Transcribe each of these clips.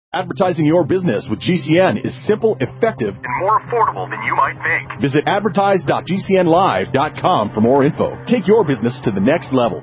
Advertising your business with GCN is simple, effective, and more affordable than you might think. Visit advertise.gcnlive.com for more info. Take your business to the next level.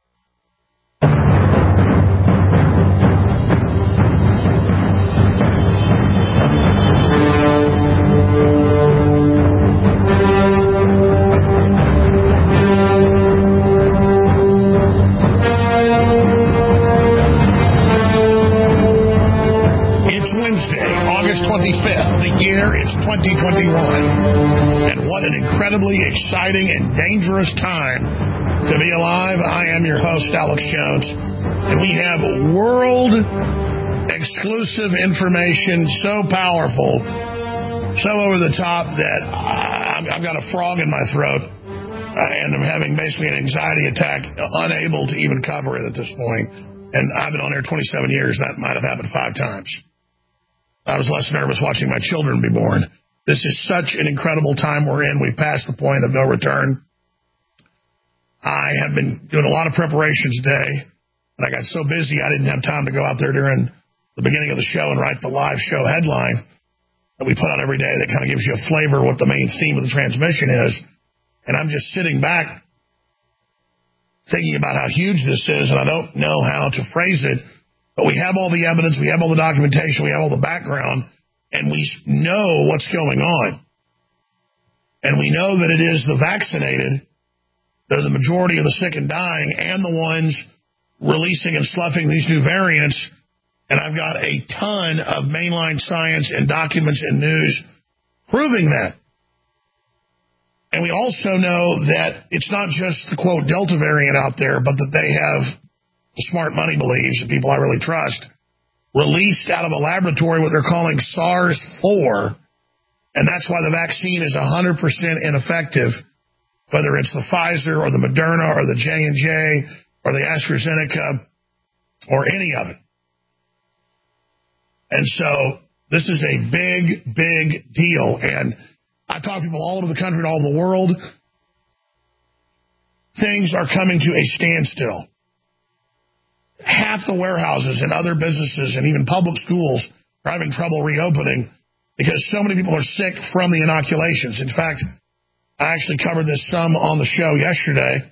August 25th, the year is 2021, and what an incredibly exciting and dangerous time to be alive. I am your host, Alex Jones, and we have world-exclusive information so powerful, so over the top that I've got a frog in my throat, and I'm having basically an anxiety attack, unable to even cover it at this point. And I've been on air 27 years. That might have happened 5 times. I was less nervous watching my children be born. This is such an incredible time we're in. We've passed the point of no return. I have been doing a lot of preparation today, and I got so busy I didn't have time to go out there during the beginning of the show and write the live show headline that we put out every day that kind of gives you a flavor of what the main theme of the transmission is. And I'm just sitting back thinking about how huge this is, and I don't know how to phrase it. But we have all the evidence, we have all the documentation, we have all the background, and we know what's going on. And we know that it is the vaccinated that are the majority of the sick and dying, and the ones releasing and sloughing these new variants. And I've got a ton of mainline science and documents and news proving that. And we also know that it's not just the, quote, Delta variant out there, but that they have, smart money believes, the people I really trust, released out of a laboratory what they're calling SARS-4, and that's why the vaccine is 100% ineffective, whether it's the Pfizer or the Moderna or the J&J or the AstraZeneca or any of it. And so this is a big, big deal, and I talk to people all over the country and all over the world. Things are coming to a standstill. Half the warehouses and other businesses and even public schools are having trouble reopening because so many people are sick from the inoculations. In fact, I actually covered this some on the show yesterday.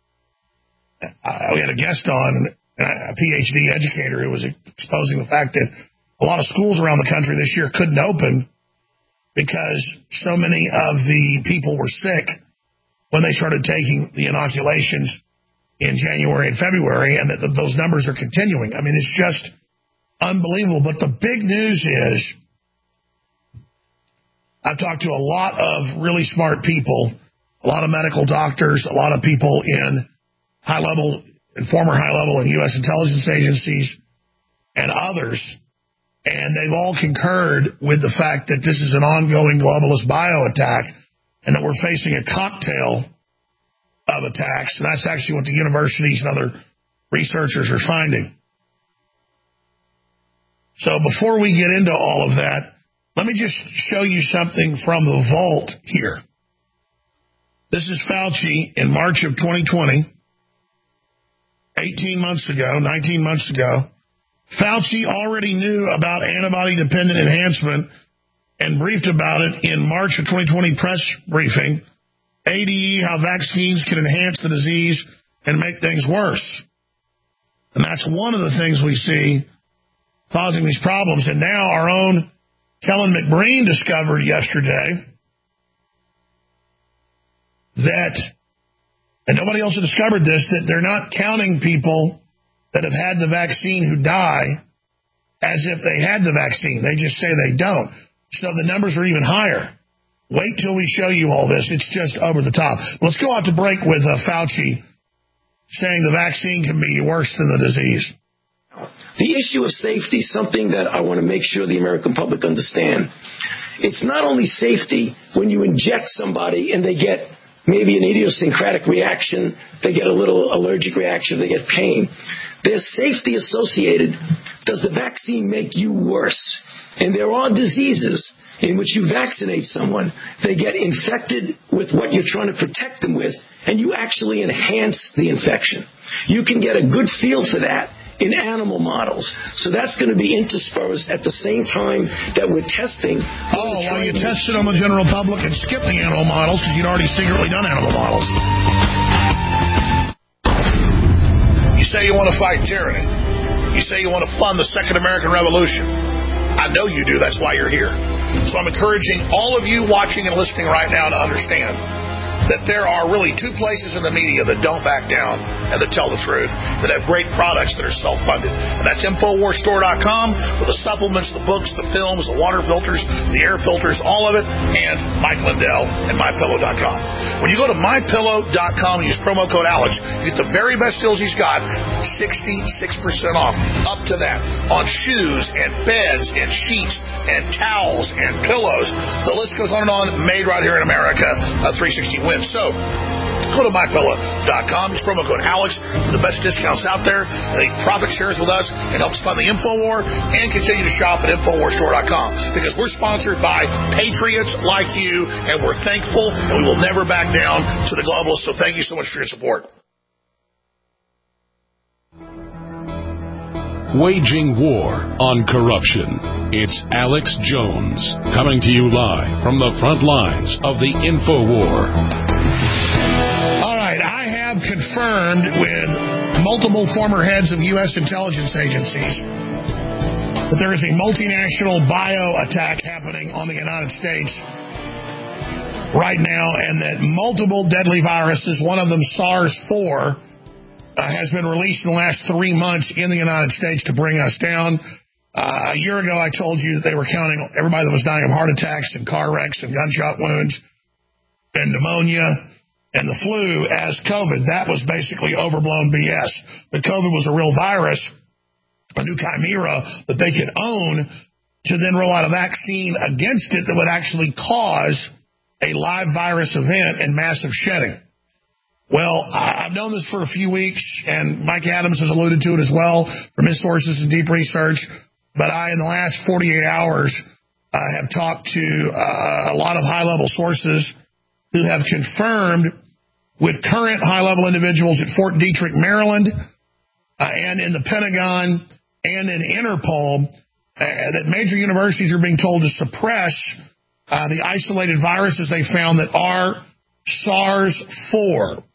We had a guest on, a PhD educator, who was exposing the fact that a lot of schools around the country this year couldn't open because so many of the people were sick when they started taking the inoculations in January and February, and that those numbers are continuing. I mean, it's just unbelievable. But the big news is I've talked to a lot of really smart people, a lot of medical doctors, a lot of people in high-level and former high-level and U.S. intelligence agencies and others, and they've all concurred with the fact that this is an ongoing globalist bioattack and that we're facing a cocktail of attacks, and that's actually what the universities and other researchers are finding. So before we get into all of that, let me just show you something from the vault here. This is Fauci in March of 2020, 19 months ago. Fauci already knew about antibody-dependent enhancement and briefed about it in March of 2020 press briefing. ADE, how vaccines can enhance the disease and make things worse. And that's one of the things we see causing these problems. And now our own Kellen McBreen discovered yesterday that, and nobody else had discovered this, that they're not counting people that have had the vaccine who die as if they had the vaccine. They just say they don't. So the numbers are even higher. Wait till we show you all this. It's just over the top. Let's go out to break with Fauci saying the vaccine can be worse than the disease. The issue of safety is something that I want to make sure the American public understand. It's not only safety when you inject somebody and they get maybe an idiosyncratic reaction, they get a little allergic reaction, they get pain. There's safety associated. Does the vaccine make you worse? And there are diseases in which you vaccinate someone, they get infected with what you're trying to protect them with, and you actually enhance the infection. You can get a good feel for that in animal models. So that's going to be interspersed at the same time that we're testing. Well, you tested on the general public and skipped the animal models because you'd already secretly done animal models. You say you want to fight tyranny. You say you want to fund the Second American Revolution. I know you do. That's why you're here. So I'm encouraging all of you watching and listening right now to understand that there are really two places in the media that don't back down and that tell the truth, that have great products that are self-funded. And that's InfoWarsStore.com with the supplements, the books, the films, the water filters, the air filters, all of it, and Mike Lindell and MyPillow.com. When you go to MyPillow.com and use promo code Alex, you get the very best deals he's got, 66% off, up to that, on shoes and beds and sheets and towels and pillows. The list goes on and on, made right here in America, 360 wins. So, go to MyPillow.com, use promo code Alex for the best discounts out there. They profit shares with us and helps fund the InfoWar, and continue to shop at InfoWarsStore.com because we're sponsored by patriots like you, and we're thankful, and we will never back down to the globalists. So thank you so much for your support. Waging war on corruption. It's Alex Jones coming to you live from the front lines of the InfoWar. All right, I have confirmed with multiple former heads of U.S. intelligence agencies that there is a multinational bio attack happening on the United States right now, and that multiple deadly viruses, one of them SARS-4, has been released in the last 3 months in the United States to bring us down. A year ago, I told you that they were counting everybody that was dying of heart attacks and car wrecks and gunshot wounds and pneumonia and the flu as COVID. That was basically overblown BS. The COVID was a real virus, a new chimera that they could own to then roll out a vaccine against it that would actually cause a live virus event and massive shedding. Well, I've known this for a few weeks, and Mike Adams has alluded to it as well from his sources and deep research. But in the last 48 hours, have talked to a lot of high-level sources who have confirmed with current high-level individuals at Fort Detrick, Maryland, and in the Pentagon and in Interpol, that major universities are being told to suppress the isolated viruses they found that are SARS-4.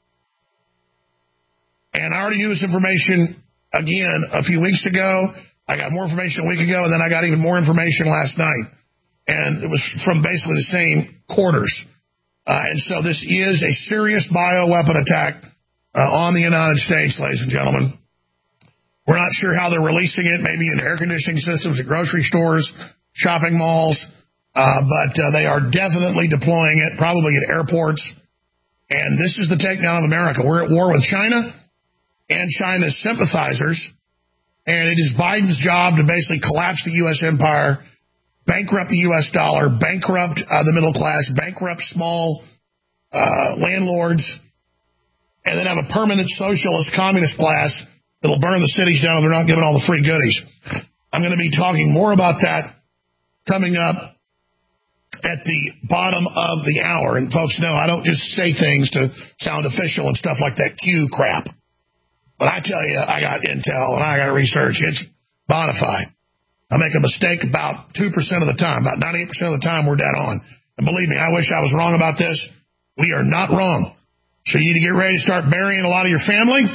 And I already knew this information, again, a few weeks ago. I got more information a week ago, and then I got even more information last night. And it was from basically the same quarters. And so this is a serious bioweapon attack on the United States, ladies and gentlemen. We're not sure how they're releasing it, maybe in air conditioning systems at grocery stores, shopping malls, but they are definitely deploying it, probably at airports. And this is the takedown of America. We're at war with China and China's sympathizers, and it is Biden's job to basically collapse the U.S. empire, bankrupt the U.S. dollar, bankrupt the middle class, bankrupt small landlords, and then have a permanent socialist communist class that'll burn the cities down if they're not given all the free goodies. I'm going to be talking more about that coming up at the bottom of the hour. And folks know I don't just say things to sound official and stuff like that Q crap. But I tell you, I got intel and I got research. It's bona fide. I make a mistake about 2% of the time. About 98% of the time, we're dead on. And believe me, I wish I was wrong about this. We are not wrong. So you need to get ready to start burying a lot of your family.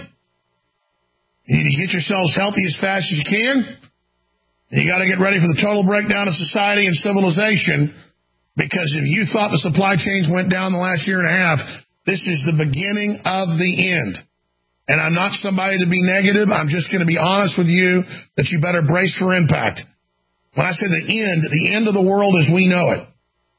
You need to get yourselves healthy as fast as you can. And you got to get ready for the total breakdown of society and civilization. Because if you thought the supply chains went down the last year and a half, this is the beginning of the end. And I'm not somebody to be negative. I'm just going to be honest with you that you better brace for impact. When I say the end of the world as we know it.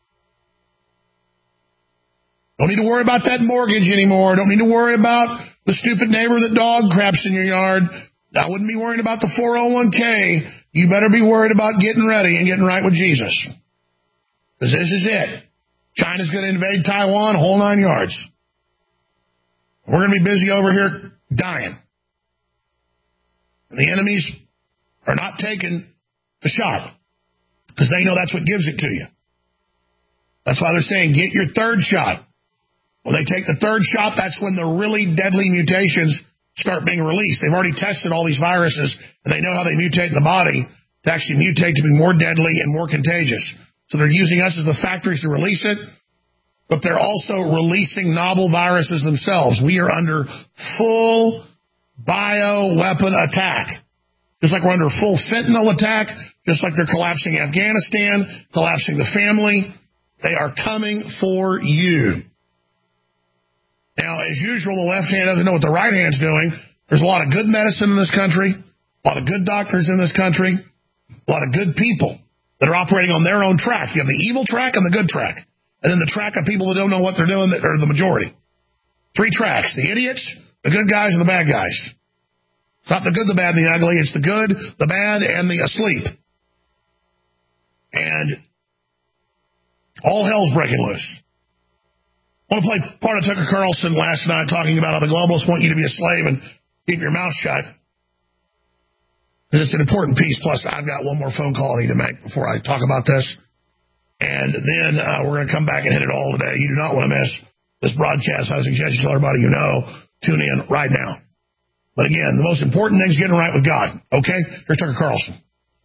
Don't need to worry about that mortgage anymore. Don't need to worry about the stupid neighbor that dog craps in your yard. I wouldn't be worried about the 401k. You better be worried about getting ready and getting right with Jesus. Because this is it. China's going to invade Taiwan, whole 9 yards. We're going to be busy over here dying. And the enemies are not taking the shot because they know that's what gives it to you. That's why they're saying get your third shot. When they take the third shot, that's when the really deadly mutations start being released. They've already tested all these viruses, and they know how they mutate in the body to actually mutate to be more deadly and more contagious. So they're using us as the factories to release it, but they're also releasing novel viruses themselves. We are under full bioweapon attack. Just like we're under full fentanyl attack, just like they're collapsing Afghanistan, collapsing the family. They are coming for you. Now, as usual, the left hand doesn't know what the right hand's doing. There's a lot of good medicine in this country, a lot of good doctors in this country, a lot of good people that are operating on their own track. You have the evil track and the good track, and then the track of people that don't know what they're doing that are the majority. 3 tracks: the idiots, the good guys, and the bad guys. It's not the good, the bad, and the ugly. It's the good, the bad, and the asleep. And all hell's breaking loose. I want to play part of Tucker Carlson last night talking about how the globalists want you to be a slave and keep your mouth shut. It's an important piece. Plus, I've got one more phone call I need to make before I talk about this. And then we're going to come back and hit it all today. You do not want to miss this broadcast. I suggest you tell everybody you know. Tune in right now. But again, the most important thing is getting right with God. Okay? Here's Tucker Carlson.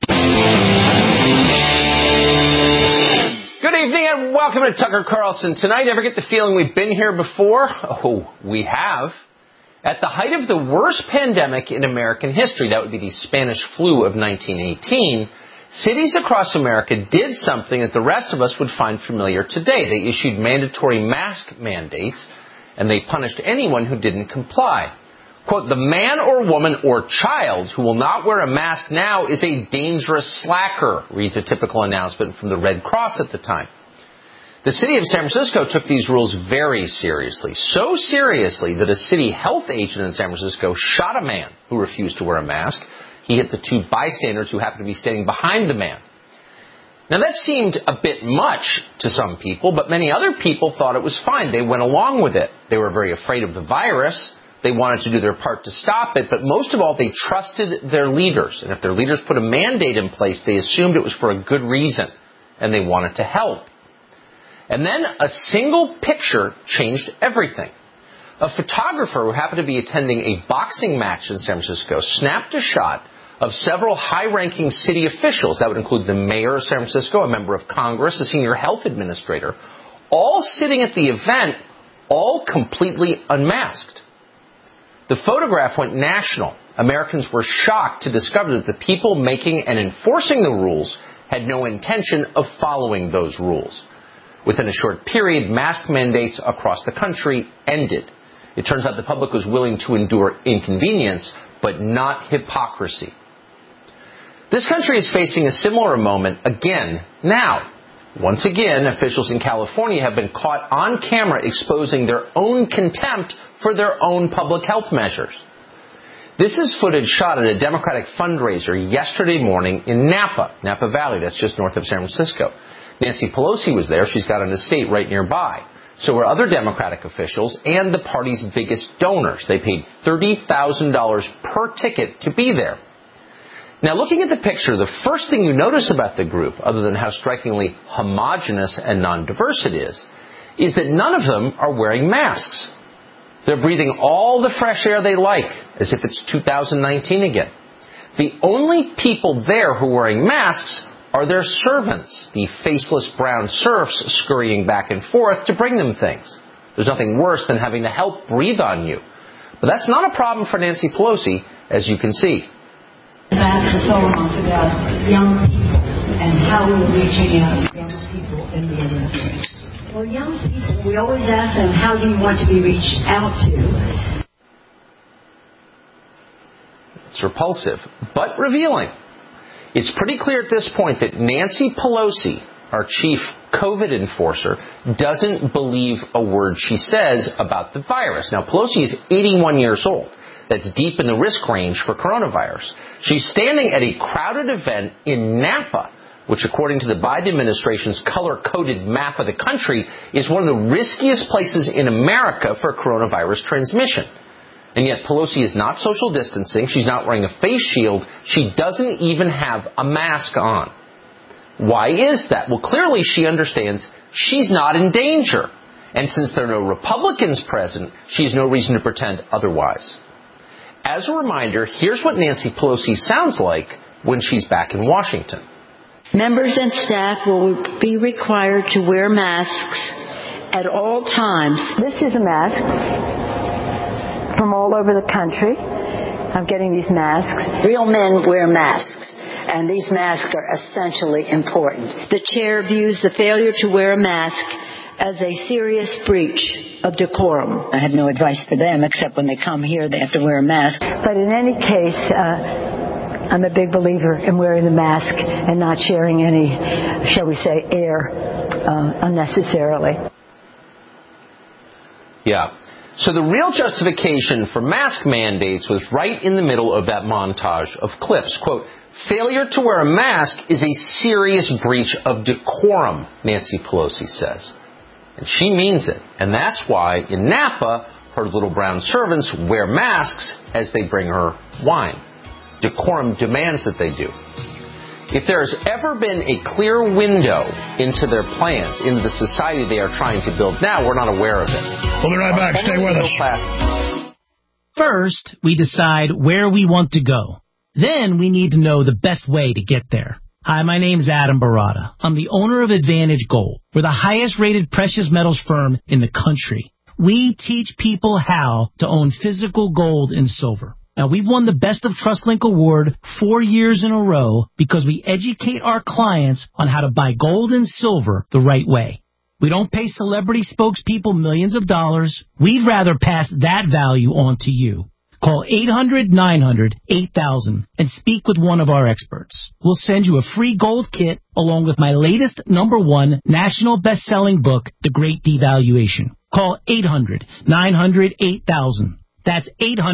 Good evening and welcome to Tucker Carlson. Tonight, ever get the feeling we've been here before? Oh, we have. At the height of the worst pandemic in American history, that would be the Spanish flu of 1918, cities across America did something that the rest of us would find familiar today. They issued mandatory mask mandates, and they punished anyone who didn't comply. Quote, the man or woman or child who will not wear a mask now is a dangerous slacker, reads a typical announcement from the Red Cross at the time. The city of San Francisco took these rules very seriously, so seriously that a city health agent in San Francisco shot a man who refused to wear a mask. He hit the 2 bystanders who happened to be standing behind the man. Now, that seemed a bit much to some people, but many other people thought it was fine. They went along with it. They were very afraid of the virus. They wanted to do their part to stop it, but most of all, they trusted their leaders. And if their leaders put a mandate in place, they assumed it was for a good reason, and they wanted to help. And then a single picture changed everything. A photographer who happened to be attending a boxing match in San Francisco snapped a shot of several high-ranking city officials. That would include the mayor of San Francisco, a member of Congress, a senior health administrator, all sitting at the event, all completely unmasked. The photograph went national. Americans were shocked to discover that the people making and enforcing the rules had no intention of following those rules. Within a short period, mask mandates across the country ended. It turns out the public was willing to endure inconvenience, but not hypocrisy. This country is facing a similar moment again now. Once again, officials in California have been caught on camera exposing their own contempt for their own public health measures. This is footage shot at a Democratic fundraiser yesterday morning in Napa Valley, that's just north of San Francisco. Nancy Pelosi was there. She's got an estate right nearby. So were other Democratic officials and the party's biggest donors. They paid $30,000 per ticket to be there. Now, looking at the picture, the first thing you notice about the group, other than how strikingly homogenous and non-diverse it is that none of them are wearing masks. They're breathing all the fresh air they like, as if it's 2019 again. The only people there who are wearing masks are their servants, the faceless brown serfs scurrying back and forth to bring them things. There's nothing worse than having to help breathe on you. But that's not a problem for Nancy Pelosi, as you can see. Ask the Solomon about young people and how we're reaching out to young people in the industry. Well, young people, we always ask them, how do you want to be reached out to? It's repulsive, but revealing. It's pretty clear at this point that Nancy Pelosi, our chief COVID enforcer, doesn't believe a word she says about the virus. Now, Pelosi is 81 years old. That's deep in the risk range for coronavirus. She's standing at a crowded event in Napa, which, according to the Biden administration's color-coded map of the country, is one of the riskiest places in America for coronavirus transmission. And yet Pelosi is not social distancing. She's not wearing a face shield. She doesn't even have a mask on. Why is that? Well, clearly she understands she's not in danger. And since there are no Republicans present, she has no reason to pretend otherwise. As a reminder, here's what Nancy Pelosi sounds like when she's back in Washington. Members and staff will be required to wear masks at all times. This is a mask from all over the country. I'm getting these masks. Real men wear masks, and these masks are essentially important. The chair views the failure to wear a mask as a serious breach of decorum. I have no advice for them, except when they come here, they have to wear a mask. But in any case, I'm a big believer in wearing the mask and not sharing any, shall we say, air unnecessarily. Yeah. So the real justification for mask mandates was right in the middle of that montage of clips. Quote, failure to wear a mask is a serious breach of decorum, Nancy Pelosi says. And she means it. And that's why in Napa, her little brown servants wear masks as they bring her wine. Decorum demands that they do. If there has ever been a clear window into their plans, into the society they are trying to build now, we're not aware of it. We'll be right back. Stay with us. First, we decide where we want to go. Then we need to know the best way to get there. Hi, my name's Adam Barata. I'm the owner of Advantage Gold. We're the highest-rated precious metals firm in the country. We teach people how to own physical gold and silver. Now, we've won the Best of TrustLink Award 4 years in a row because we educate our clients on how to buy gold and silver the right way. We don't pay celebrity spokespeople millions of dollars. We'd rather pass that value on to you. Call 800-900-8000 and speak with one of our experts. We'll send you a free gold kit along with my latest #1 national best-selling book, The Great Devaluation. Call 800-900-8000. That's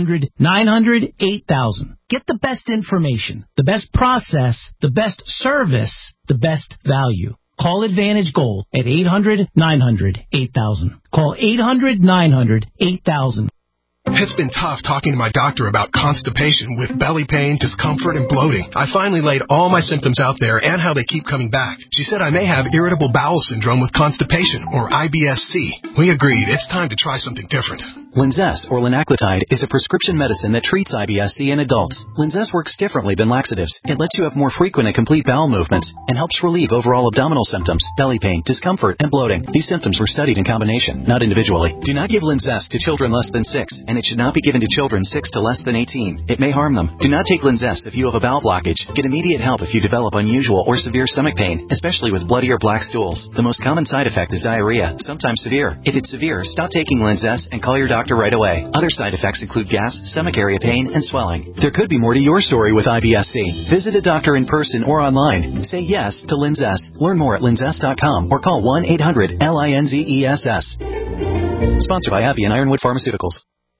800-900-8000. Get the best information, the best process, the best service, the best value. Call Advantage Gold at 800-900-8000. Call 800-900-8000. It's been tough talking to my doctor about constipation with belly pain, discomfort, and bloating. I finally laid all my symptoms out there and how they keep coming back. She said I may have irritable bowel syndrome with constipation, or IBS-C. We agreed it's time to try something different. Linzess, or linaclotide, is a prescription medicine that treats IBS-C in adults. Linzess works differently than laxatives. It lets you have more frequent and complete bowel movements and helps relieve overall abdominal symptoms, belly pain, discomfort, and bloating. These symptoms were studied in combination, not individually. Do not give Linzess to children less than 6, and it should not be given to children 6 to less than 18. It may harm them. Do not take Linzess if you have a bowel blockage. Get immediate help if you develop unusual or severe stomach pain, especially with bloody or black stools. The most common side effect is diarrhea, sometimes severe. If it's severe, stop taking Linzess and call your doctor right away. Other side effects include gas, stomach area pain, and swelling. There could be more to your story with IBS-C. Visit a doctor in person or online. Say yes to Linzess. Learn more at linzess.com or call 1-800-LINZESS. Sponsored by AbbVie and Ironwood Pharmaceuticals.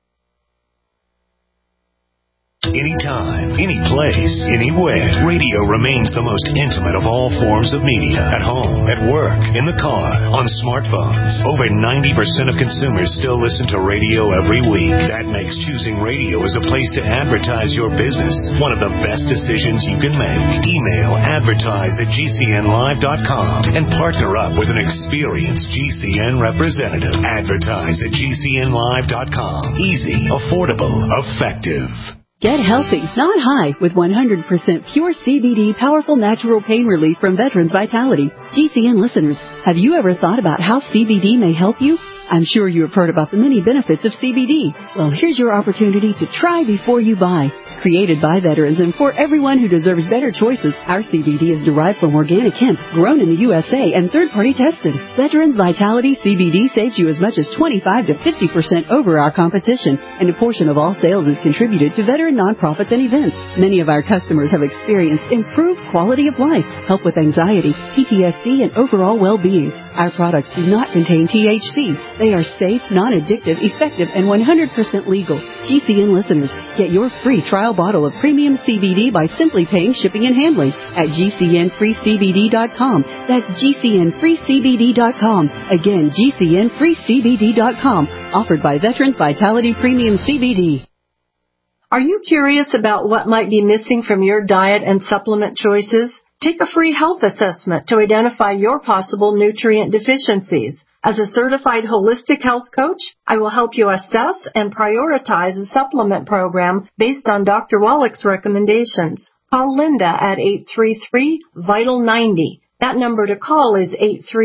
Anytime, any place, anywhere. Radio remains the most intimate of all forms of media. At home, at work, in the car, on smartphones. Over 90% of consumers still listen to radio every week. That makes choosing radio as a place to advertise your business one of the best decisions you can make. Email advertise@gcnlive.com and partner up with an experienced GCN representative. Advertise at gcnlive.com. Easy, affordable, effective. Get healthy, not high, with 100% pure CBD powerful natural pain relief from Veterans Vitality. GCN listeners, have you ever thought about how CBD may help you? I'm sure you have heard about the many benefits of CBD. Well, here's your opportunity to try before you buy. Created by veterans and for everyone who deserves better choices, our CBD is derived from organic hemp, grown in the USA and third-party tested. Veterans Vitality CBD saves you as much as 25 to 50% over our competition, and a portion of all sales is contributed to veteran nonprofits and events. Many of our customers have experienced improved quality of life, help with anxiety, PTSD, and overall well-being. Our products do not contain THC. They are safe, non-addictive, effective, and 100% legal. GCN listeners, get your free trial bottle of premium CBD by simply paying shipping and handling at GCNFreeCBD.com. That's GCNFreeCBD.com. Again, GCNFreeCBD.com. Offered by Veterans Vitality Premium CBD. Are you curious about what might be missing from your diet and supplement choices? Take a free health assessment to identify your possible nutrient deficiencies. As a certified holistic health coach, I will help you assess and prioritize a supplement program based on Dr. Wallach's recommendations. Call Linda at 833-VITAL-90. That number to call is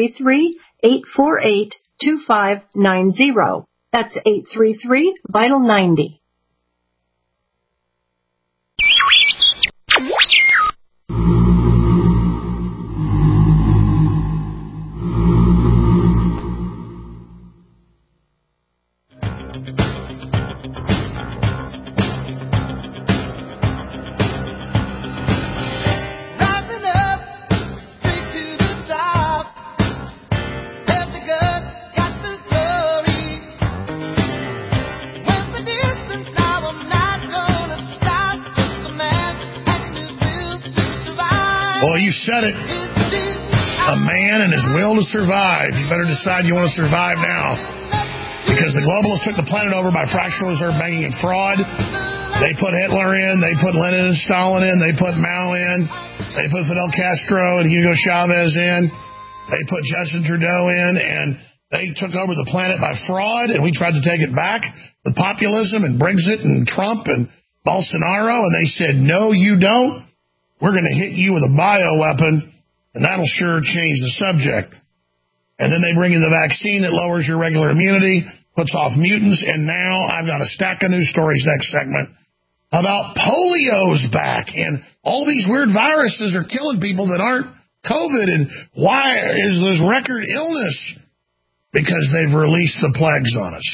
833-848-2590. That's 833-VITAL-90. Well, you said it. A man and his will to survive. You better decide you want to survive now. Because the globalists took the planet over by fractional reserve banking and fraud. They put Hitler in. They put Lenin and Stalin in. They put Mao in. They put Fidel Castro and Hugo Chavez in. They put Justin Trudeau in. And they took over the planet by fraud. And we tried to take it back with populism and Brexit and Trump and Bolsonaro. And they said, no, you don't. We're going to hit you with a bioweapon, and that'll sure change the subject. And then they bring in the vaccine that lowers your regular immunity, puts off mutants, and now I've got a stack of news stories next segment about polio's back, and all these weird viruses are killing people that aren't COVID, and why is this record illness? Because they've released the plagues on us.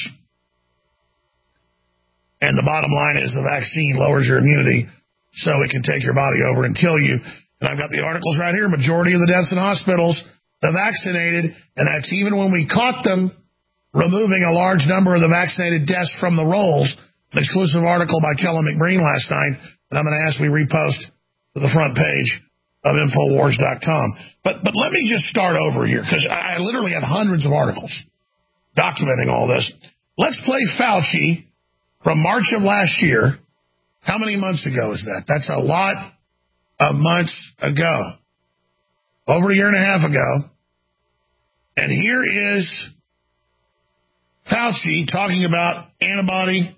And the bottom line is the vaccine lowers your immunity, so it can take your body over and kill you. And I've got the articles right here. Majority of the deaths in hospitals, the vaccinated, and that's even when we caught them removing a large number of the vaccinated deaths from the rolls. An exclusive article by Kellen McBreen last night that I'm going to ask we repost to the front page of Infowars.com. But let me just start over here, because I literally have hundreds of articles documenting all this. Let's play Fauci from March of last year. How many months ago is that? That's a lot of months ago. Over a year and a half ago. And here is Fauci talking about antibody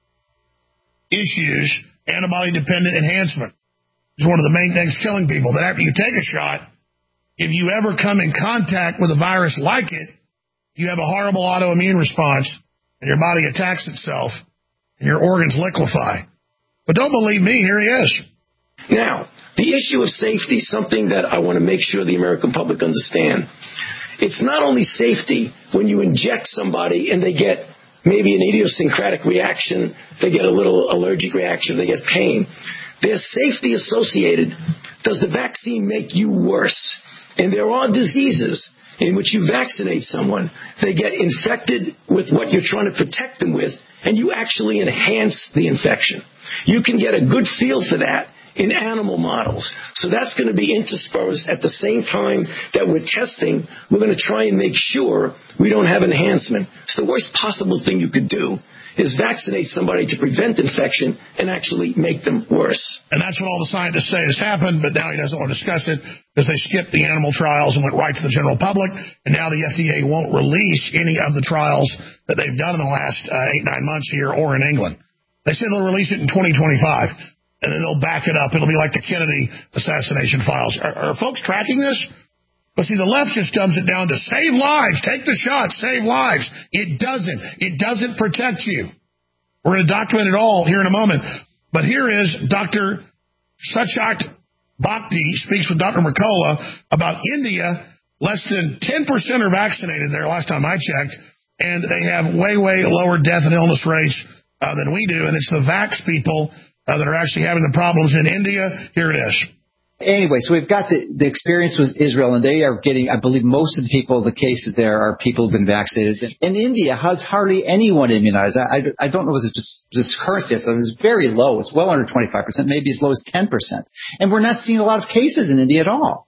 issues, antibody-dependent enhancement. It's one of the main things killing people. That after you take a shot, if you ever come in contact with a virus like it, you have a horrible autoimmune response, and your body attacks itself, and your organs liquefy. But don't believe me, here he is. Now, the issue of safety is something that I want to make sure the American public understand. It's not only safety when you inject somebody and they get maybe an idiosyncratic reaction, they get a little allergic reaction, they get pain. There's safety associated. Does the vaccine make you worse? And there are diseases in which you vaccinate someone, they get infected with what you're trying to protect them with, and you actually enhance the infection. You can get a good feel for that in animal models. So that's going to be interspersed at the same time that we're testing. We're going to try and make sure we don't have enhancement. So the worst possible thing you could do is vaccinate somebody to prevent infection and actually make them worse. And that's what all the scientists say has happened, but now he doesn't want to discuss it because they skipped the animal trials and went right to the general public, and now the FDA won't release any of the trials that they've done in the last 8-9 months here or in England. They say they'll release it in 2025, and then they'll back it up. It'll be like the Kennedy assassination files. Are folks tracking this? But see, the left just dumps it down to save lives, take the shot, save lives. It doesn't. It doesn't protect you. We're going to document it all here in a moment. But here is Dr. Sachat Bhakdi speaks with Dr. Mercola about India. Less than 10% are vaccinated there last time I checked, and they have way, way lower death and illness rates than we do. And it's the vax people that are actually having the problems in India. Here it is. Anyway, so we've got the experience with Israel, and they are getting, I believe most of the people, the cases there are people who've been vaccinated. In India, has hardly anyone immunized. I don't know what this current is. So it's very low. It's well under 25%, maybe as low as 10%. And we're not seeing a lot of cases in India at all.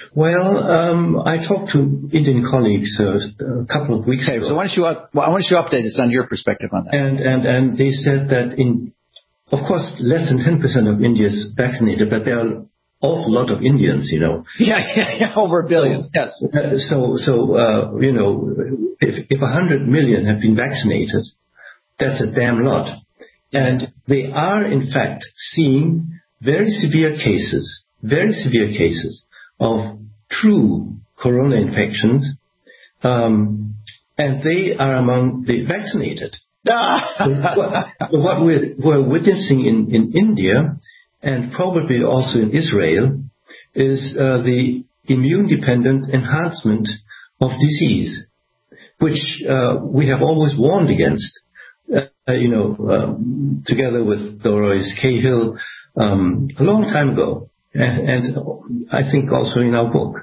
Well, I talked to Indian colleagues a couple of weeks ago. So why don't you update us on your perspective on that? And they said that of course, less than 10% of India is vaccinated, but there are awful lot of Indians, Yeah, over 1 billion, yes. So if 100 million have been vaccinated, that's a damn lot. And they are, in fact, seeing very severe cases of true corona infections, and they are among the vaccinated. What we're witnessing in India, and probably also in Israel, is the immune-dependent enhancement of disease, which we have always warned against, together with Dolores Cahill a long time ago, and I think also in our book.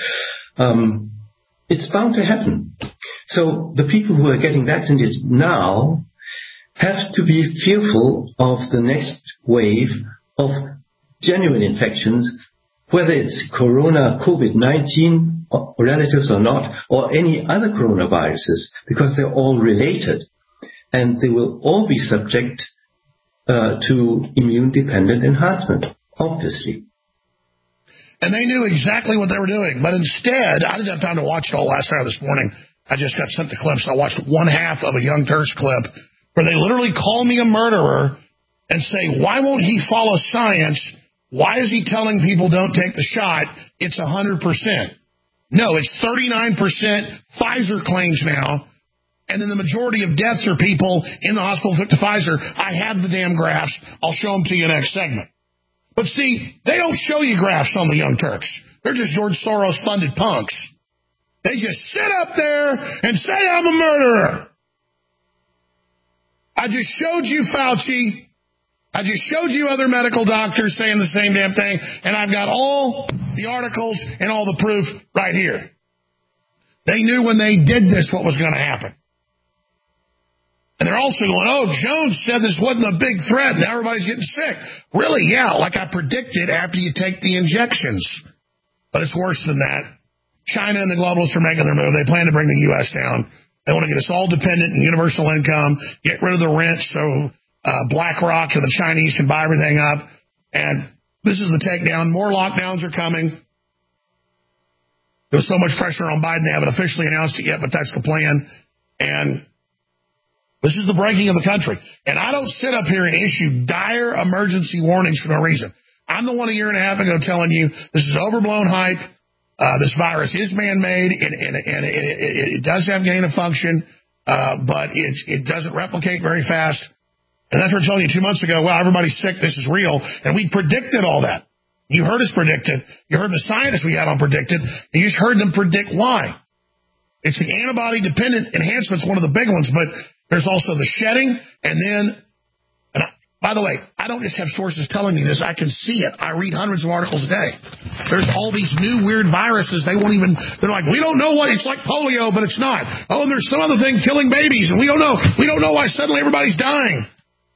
It's bound to happen. So the people who are getting vaccinated now have to be fearful of the next wave of genuine infections, whether it's corona, COVID-19 relatives or not, or any other coronaviruses, because they're all related. And they will all be subject to immune-dependent enhancement, obviously. And they knew exactly what they were doing. But instead, I didn't have time to watch it all last night or this morning. I just got sent the clips. I watched one half of a Young Turks clip where they literally call me a murderer and say, why won't he follow science? Why is he telling people don't take the shot? It's 100%. No, it's 39% Pfizer claims now. And then the majority of deaths are people in the hospital hooked to Pfizer. I have the damn graphs. I'll show them to you next segment. But see, they don't show you graphs on the Young Turks. They're just George Soros-funded punks. They just sit up there and say, I'm a murderer. I just showed you Fauci. I just showed you other medical doctors saying the same damn thing. And I've got all the articles and all the proof right here. They knew when they did this what was going to happen. And they're also going, oh, Jones said this wasn't a big threat. Now everybody's getting sick. Really? Yeah, like I predicted after you take the injections. But it's worse than that. China and the globalists are making their move. They plan to bring the U.S. down. They want to get us all dependent in universal income, get rid of the rent so BlackRock and the Chinese can buy everything up. And this is the takedown. More lockdowns are coming. There's so much pressure on Biden. They haven't officially announced it yet, but that's the plan. And this is the breaking of the country. And I don't sit up here and issue dire emergency warnings for no reason. I'm the one a year and a half ago telling you this is overblown hype. This virus is man-made, and it does have gain of function, but it doesn't replicate very fast. And that's what I'm telling you 2 months ago. Well, everybody's sick. This is real. And we predicted all that. You heard us predict it. You heard the scientists we had on predicted. And you just heard them predict why. It's the antibody-dependent enhancement's one of the big ones, but there's also the shedding, and then, by the way, I don't just have sources telling me this. I can see it. I read hundreds of articles a day. There's all these new weird viruses. They're like, we don't know what, it's like polio, but it's not. Oh, and there's some other thing killing babies, and we don't know. We don't know why suddenly everybody's dying.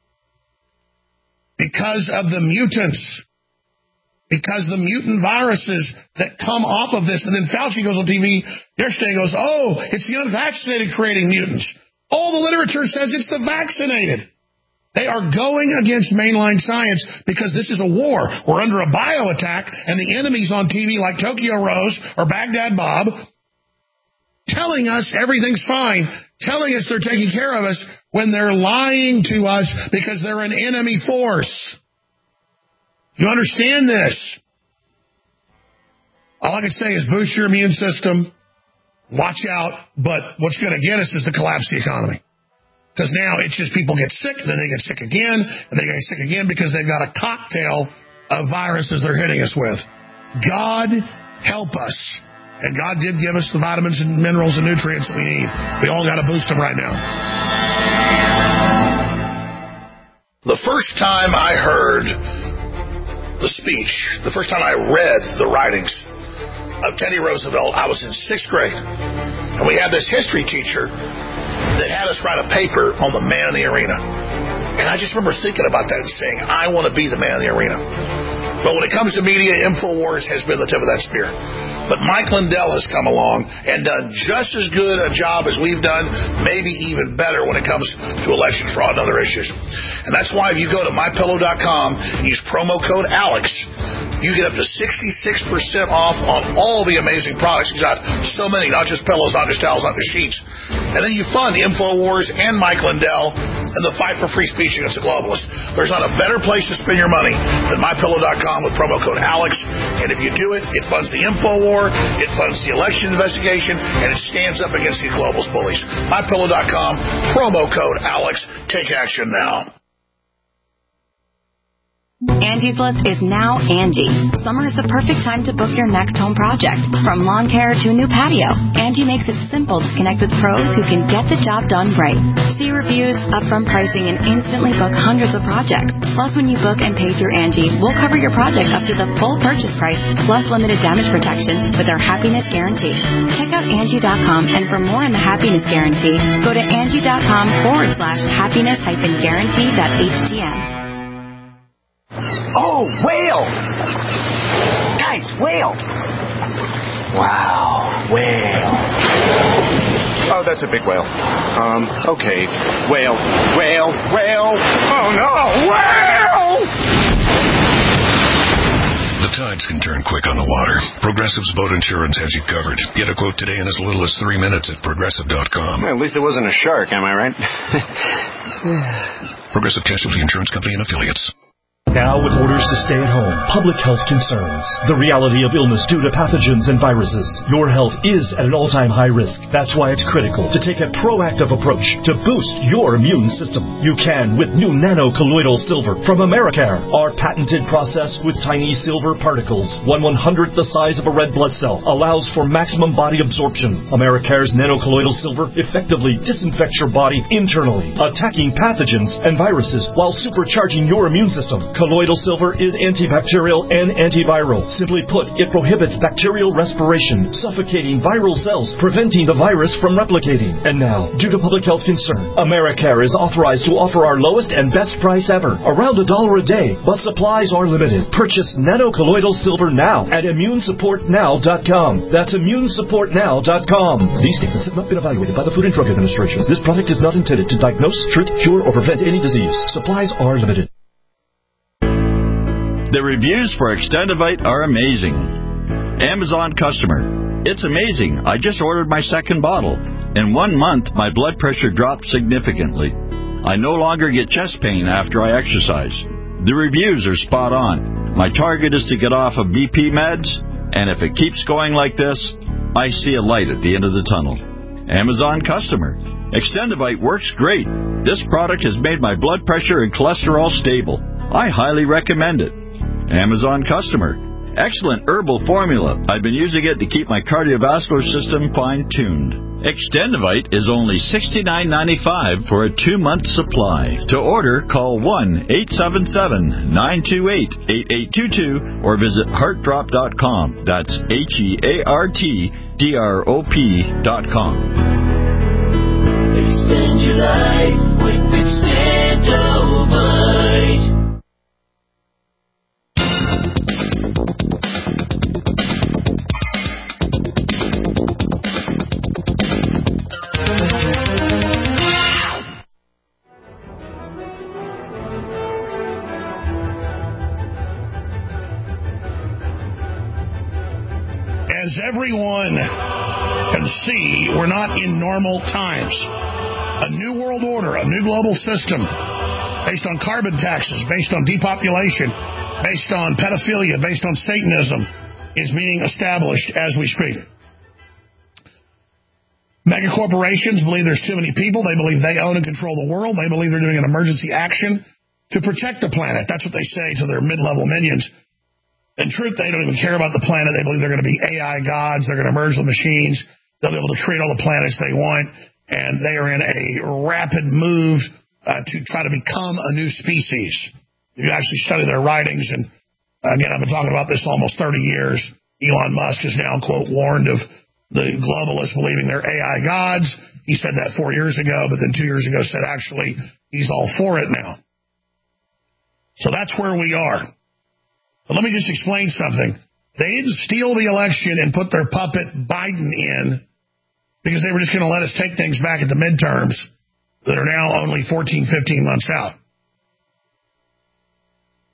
Because of the mutants. Because the mutant viruses that come off of this. And then Fauci goes on TV yesterday and goes, oh, it's the unvaccinated creating mutants. All the literature says it's the vaccinated. They are going against mainline science because this is a war. We're under a bio attack, and the enemy's on TV like Tokyo Rose or Baghdad Bob telling us everything's fine, telling us they're taking care of us when they're lying to us because they're an enemy force. You understand this? All I can say is boost your immune system. Watch out, but what's going to get us is to collapse the economy. Because now it's just people get sick, and then they get sick again, and they get sick again because they've got a cocktail of viruses they're hitting us with. God help us. And God did give us the vitamins and minerals and nutrients that we need. We all got to boost them right now. The first time I heard the speech, the first time I read the writings of Teddy Roosevelt, I was in 6th grade. And we had this history teacher that had us write a paper on the man in the arena. And I just remember thinking about that and saying, I want to be the man in the arena. But when it comes to media, InfoWars has been the tip of that spear. But Mike Lindell has come along and done just as good a job as we've done, maybe even better when it comes to election fraud and other issues. And that's why if you go to MyPillow.com and use promo code ALEX, you get up to 66% off on all the amazing products. He's got so many, not just pillows, not just towels, not just sheets. And then you fund InfoWars and Mike Lindell and the fight for free speech against the globalists. There's not a better place to spend your money than MyPillow.com with promo code ALEX. And if you do it, it funds the InfoWar, it funds the election investigation, and it stands up against these globalist bullies. MyPillow.com, promo code ALEX. Take action now. Angie's List is now Angie. Summer is the perfect time to book your next home project. From lawn care to a new patio, Angie makes it simple to connect with pros who can get the job done right. See reviews, upfront pricing, and instantly book hundreds of projects. Plus, when you book and pay through Angie, we'll cover your project up to the full purchase price, plus limited damage protection with our Happiness Guarantee. Check out Angie.com, and for more on the Happiness Guarantee, go to Angie.com/happiness-guarantee.htm. Oh, whale! Guys, whale! Wow, whale. Oh, that's a big whale. Okay. Whale. Oh, no, whale! The tides can turn quick on the water. Progressive's boat insurance has you covered. Get a quote today in as little as 3 minutes at Progressive.com. Well, at least it wasn't a shark, am I right? Progressive Casualty Insurance Company and Affiliates. Now, with orders to stay at home, public health concerns, the reality of illness due to pathogens and viruses, your health is at an all-time high risk. That's why it's critical to take a proactive approach to boost your immune system. You can with new nano-colloidal silver from Americare. Our patented process with tiny silver particles, 1/100th the size of a red blood cell, allows for maximum body absorption. Americare's nano-colloidal silver effectively disinfects your body internally, attacking pathogens and viruses while supercharging your immune system. Colloidal silver is antibacterial and antiviral. Simply put, it prohibits bacterial respiration, suffocating viral cells, preventing the virus from replicating. And now, due to public health concern, Americare is authorized to offer our lowest and best price ever, around $1 a day, but supplies are limited. Purchase nano-colloidal silver now at ImmuneSupportNow.com. That's ImmuneSupportNow.com. These statements have not been evaluated by the Food and Drug Administration. This product is not intended to diagnose, treat, cure, or prevent any disease. Supplies are limited. The reviews for Extendivite are amazing. Amazon customer. It's amazing. I just ordered my second bottle. In 1 month, my blood pressure dropped significantly. I no longer get chest pain after I exercise. The reviews are spot on. My target is to get off of BP meds, and if it keeps going like this, I see a light at the end of the tunnel. Amazon customer. Extendivite works great. This product has made my blood pressure and cholesterol stable. I highly recommend it. Amazon customer. Excellent herbal formula. I've been using it to keep my cardiovascular system fine-tuned. Extendivite is only $69.95 for a 2-month supply. To order, call 1-877-928-8822 or visit heartdrop.com. That's HEARTDROP.com. Extend your life with Extendivite. As everyone can see, we're not in normal times. A new world order, a new global system based on carbon taxes, based on depopulation, based on pedophilia, based on Satanism is being established as we speak. Mega corporations believe there's too many people. They believe they own and control the world. They believe they're doing an emergency action to protect the planet. That's what they say to their mid-level minions. In truth, they don't even care about the planet. They believe they're going to be AI gods. They're going to merge the machines. They'll be able to create all the planets they want. And they are in a rapid move to try to become a new species. If you actually study their writings, and again, I've been talking about this almost 30 years, Elon Musk is now, quote, warned of the globalists believing they're AI gods. He said that 4 years ago, but then 2 years ago said actually he's all for it now. So that's where we are. But let me just explain something. They didn't steal the election and put their puppet Biden in because they were just going to let us take things back at the midterms that are now only 14, 15 months out.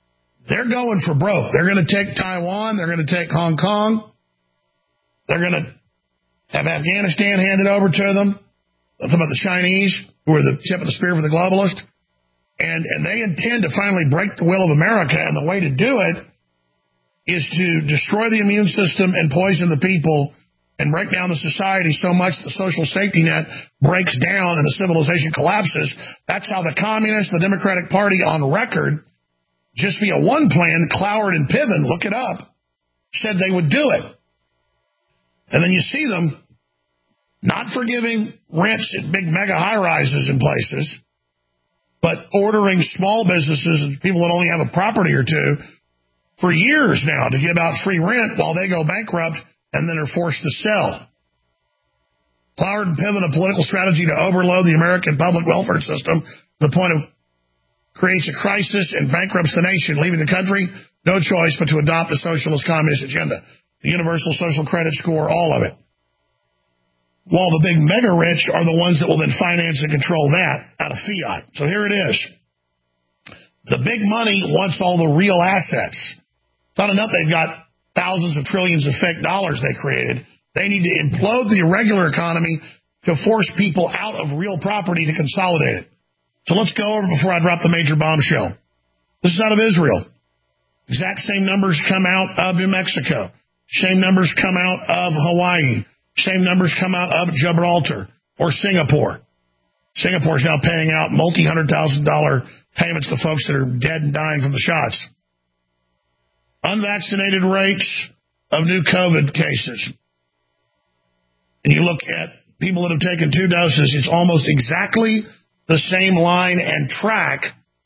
They're going for broke. They're going to take Taiwan. They're going to take Hong Kong. They're going to have Afghanistan handed over to them. I'm talking about the Chinese, who are the tip of the spear for the globalists. And they intend to finally break the will of America, and the way to do it is to destroy the immune system and poison the people and break down the society so much the social safety net breaks down and the civilization collapses. That's how the communists, the Democratic Party on record, just via one plan, Cloward and Piven, look it up, said they would do it. And then you see them not forgiving rents at big mega high-rises in places, but ordering small businesses and people that only have a property or two for years now to give out free rent while they go bankrupt and then are forced to sell. Cloward and Piven, a political strategy to overload the American public welfare system to the point of creates a crisis and bankrupts the nation, leaving the country no choice but to adopt a socialist communist agenda. The universal social credit score, all of it. While the big mega rich are the ones that will then finance and control that out of fiat. So here it is. The big money wants all the real assets. It's not enough they've got thousands of trillions of fake dollars they created. They need to implode the irregular economy to force people out of real property to consolidate it. So let's go over before I drop the major bombshell. This is out of Israel. Exact same numbers come out of New Mexico. Same numbers come out of Hawaii. Same numbers come out of Gibraltar or Singapore. Singapore is now paying out multi-$100,000 payments to folks that are dead and dying from the shots. Unvaccinated rates of new COVID cases. And you look at people that have taken 2 doses, it's almost exactly the same line and track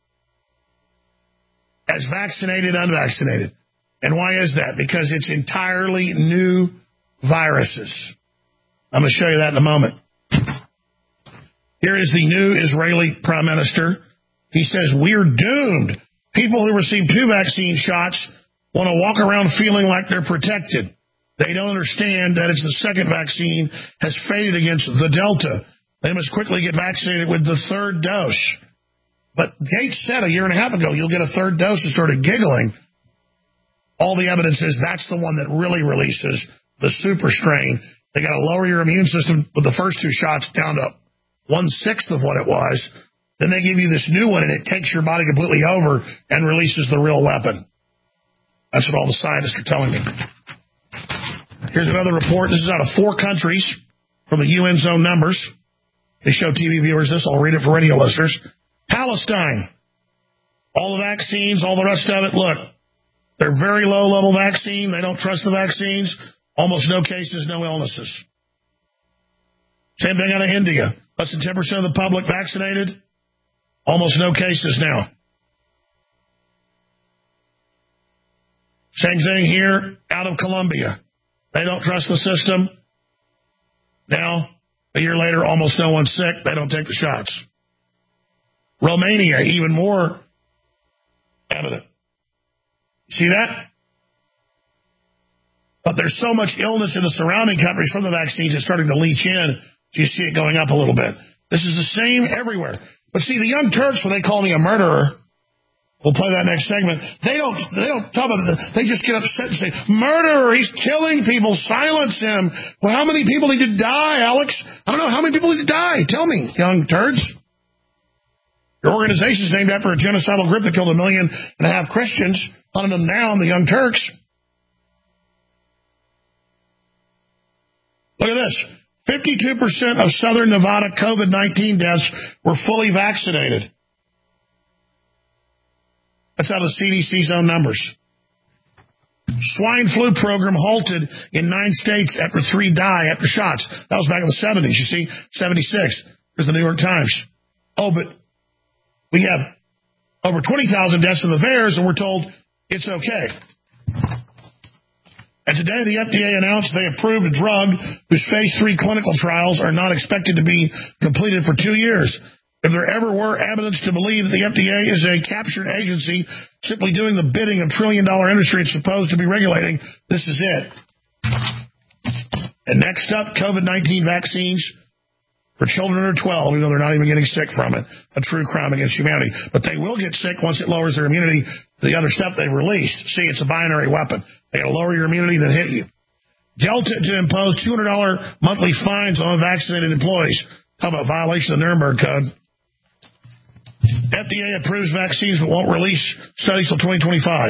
as vaccinated, unvaccinated. And why is that? Because it's entirely new viruses. I'm going to show you that in a moment. Here is the new Israeli prime minister. He says, we're doomed. People who receive 2 vaccine shots want to walk around feeling like they're protected. They don't understand that it's the second vaccine has faded against the Delta. They must quickly get vaccinated with the 3rd dose. But Gates said a year and a half ago, you'll get a 3rd dose, and started giggling. All the evidence is that's the one that really releases the super strain. They got to lower your immune system with the first 2 shots down to 1/6 of what it was. Then they give you this new one, and it takes your body completely over and releases the real weapon. That's what all the scientists are telling me. Here's another report. This is out of 4 countries from the UN's own numbers. They show TV viewers this. I'll read it for radio listeners. Palestine. All the vaccines, all the rest of it. Look, they're very low-level vaccine. They don't trust the vaccines. Almost no cases, no illnesses. Same thing out of India. Less than 10% of the public vaccinated. Almost no cases now. Same thing here out of Colombia. They don't trust the system. Now, a year later, almost no one's sick. They don't take the shots. Romania, even more evident. See that? But there's so much illness in the surrounding countries from the vaccines, it's starting to leach in. So you see it going up a little bit. This is the same everywhere. But see, the Young Turks, when they call me a murderer, we'll play that next segment. They don't talk about it. They just get upset and say, murderer, he's killing people, silence him. Well, how many people need to die, Alex? I don't know. How many people need to die? Tell me, Young Turds. Your organization is named after a genocidal group that killed 1.5 million Christians, hunting them down, the Young Turks. Look at this. 52% of Southern Nevada COVID-19 deaths were fully vaccinated. That's out of the CDC's own numbers. Swine flu program halted in 9 states after 3 die after shots. That was back in the 70s, you see, 76. Here's the New York Times. Oh, but we have over 20,000 deaths in the VAERS, and we're told it's okay. And today the FDA announced they approved a drug whose phase 3 clinical trials are not expected to be completed for 2 years. If there ever were evidence to believe that the FDA is a captured agency simply doing the bidding of trillion-dollar industry it's supposed to be regulating, this is it. And next up, COVID-19 vaccines for children under 12, even though they're not even getting sick from it. A true crime against humanity. But they will get sick once it lowers their immunity. the other stuff they've released. See, it's a binary weapon. They got to lower your immunity than hit you. Delta to impose $200 monthly fines on unvaccinated employees. Talk about violation of the Nuremberg Code. FDA approves vaccines but won't release studies till 2025.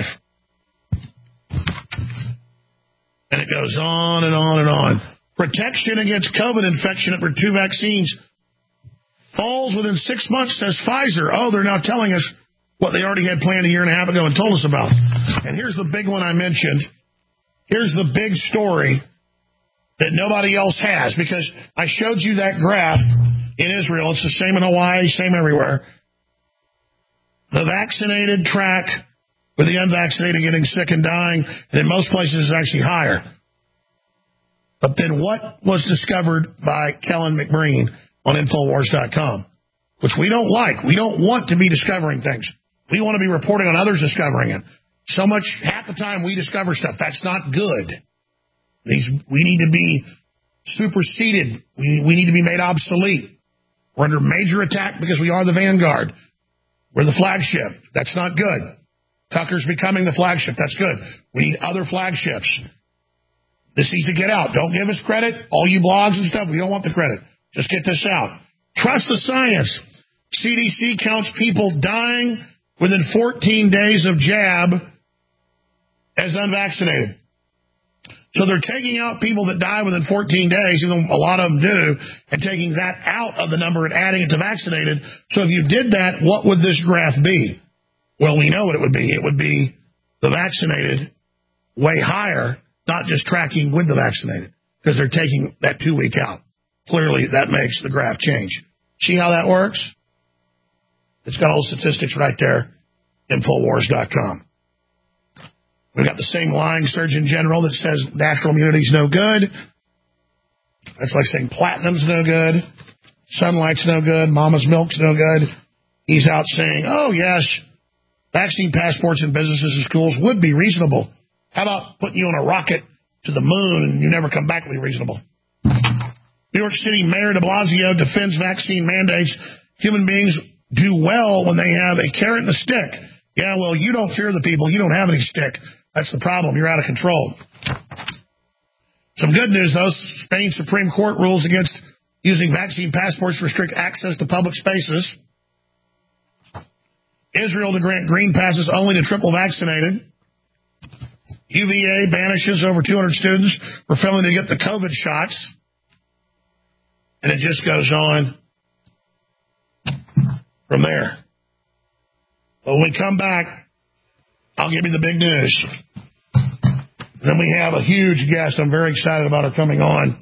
And it goes on and on and on. Protection against COVID infection after 2 vaccines falls within 6 months, says Pfizer. Oh, they're now telling us what they already had planned a year and a half ago and told us about. And here's the big one I mentioned. Here's the big story that nobody else has, because I showed you that graph in Israel. It's the same in Hawaii, same everywhere. The vaccinated track with the unvaccinated getting sick and dying, and in most places it's actually higher. But then what was discovered by Kellen McBreen on Infowars.com, which we don't like. We don't want to be discovering things. We want to be reporting on others discovering it. So much, half the time we discover stuff. That's not good. We need to be superseded. We need to be made obsolete. We're under major attack because we are the vanguard. We're the flagship. That's not good. Tucker's becoming the flagship. That's good. We need other flagships. This needs to get out. Don't give us credit. All you blogs and stuff, we don't want the credit. Just get this out. Trust the science. CDC counts people dying within 14 days of jab as unvaccinated. So they're taking out people that die within 14 days, even a lot of them do, and taking that out of the number and adding it to vaccinated. So if you did that, what would this graph be? Well, we know what it would be. It would be the vaccinated way higher, not just tracking with the vaccinated, because they're taking that 2 week out. Clearly, that makes the graph change. See how that works? It's got all the statistics right there, Infowars.com. We've got the same lying Surgeon General that says natural immunity's no good. That's like saying platinum's no good, sunlight's no good, mama's milk's no good. He's out saying, oh, yes, vaccine passports in businesses and schools would be reasonable. How about putting you on a rocket to the moon and you never come back would be reasonable? New York City Mayor de Blasio defends vaccine mandates. Human beings do well when they have a carrot and a stick. Yeah, well, you don't fear the people. You don't have any stick. That's the problem. You're out of control. Some good news, though. Spain Supreme Court rules against using vaccine passports to restrict access to public spaces. Israel to grant green passes only to triple vaccinated. UVA banishes over 200 students for failing to get the COVID shots. And it just goes on from there. But when we come back, I'll give you the big news. Then we have a huge guest I'm very excited about her coming on.